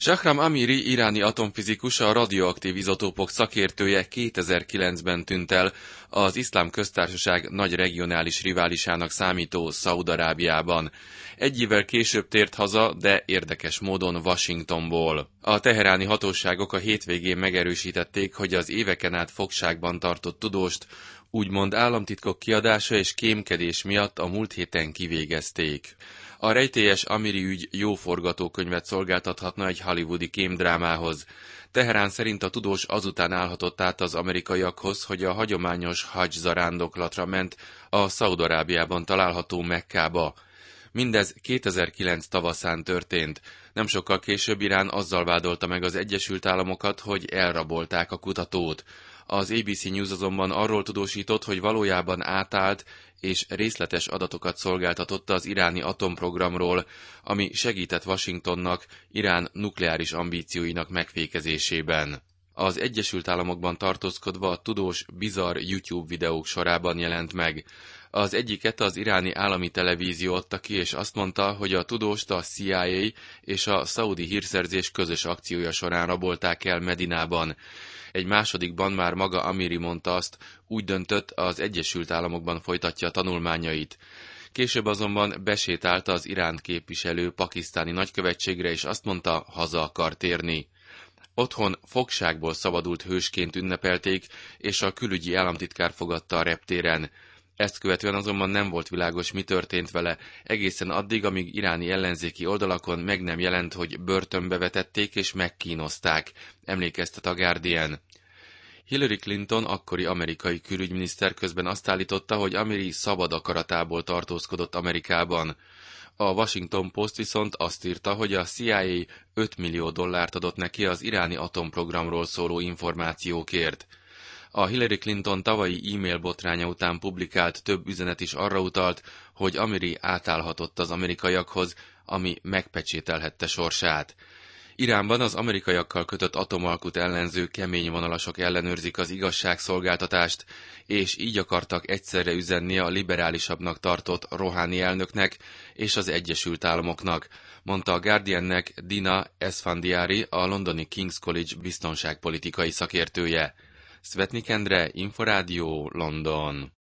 Shahram Amiri iráni atomfizikus, a radioaktív izotópok szakértője 2009-ben tűnt el az Iszlám Köztársaság nagy regionális riválisának számító Szaúd-Arábiában. Egy évvel később tért haza, de érdekes módon Washingtonból. A teheráni hatóságok a hétvégén megerősítették, hogy az éveken át fogságban tartott tudóst úgymond államtitkok kiadása és kémkedés miatt a múlt héten kivégezték. A rejtélyes Amiri ügy jó forgatókönyvet szolgáltathatna egy hollywoodi kémdrámához. Teherán szerint a tudós azután állhatott át az amerikaiakhoz, hogy a hagyományos hadzs zarándoklatra ment a Szaúd-Arábiában található Mekkába. Mindez 2009 tavaszán történt. Nem sokkal később Irán azzal vádolta meg az Egyesült Államokat, hogy elrabolták a kutatót. Az ABC News azonban arról tudósított, hogy valójában átállt és részletes adatokat szolgáltatott az iráni atomprogramról, ami segített Washingtonnak Irán nukleáris ambícióinak megfékezésében. Az Egyesült Államokban tartózkodva a tudós bizarr YouTube videók sorában jelent meg. Az egyiket az iráni állami televízió adta ki, és azt mondta, hogy a tudóst a CIA és a szaudi hírszerzés közös akciója során rabolták el Medinában. Egy másodikban már maga Amiri mondta azt, úgy döntött, az Egyesült Államokban folytatja tanulmányait. Később azonban besétált az Iránt képviselő pakisztáni nagykövetségre, és azt mondta, haza akar térni. Otthon fogságból szabadult hősként ünnepelték, és a külügyi államtitkár fogadta a reptéren. Ezt követően azonban nem volt világos, mi történt vele, egészen addig, amíg iráni ellenzéki oldalakon meg nem jelent, hogy börtönbe vetették és megkínozták, emlékeztet a Guardian. Hillary Clinton, akkori amerikai külügyminiszter közben azt állította, hogy Amiri szabad akaratából tartózkodott Amerikában. A Washington Post viszont azt írta, hogy a CIA 5 millió dollárt adott neki az iráni atomprogramról szóló információkért. A Hillary Clinton tavalyi e-mail botránya után publikált több üzenet is arra utalt, hogy Amiri átállhatott az amerikaiakhoz, ami megpecsételhette sorsát. Iránban az amerikaiakkal kötött atomalkut ellenző kemény vonalasok ellenőrzik az igazságszolgáltatást, és így akartak egyszerre üzenni a liberálisabbnak tartott Rohani elnöknek és az Egyesült Államoknak, mondta a Guardiannek Dina Esfandiari, a londoni King's College biztonságpolitikai szakértője. Szvetnik Endre, Inforádió, London.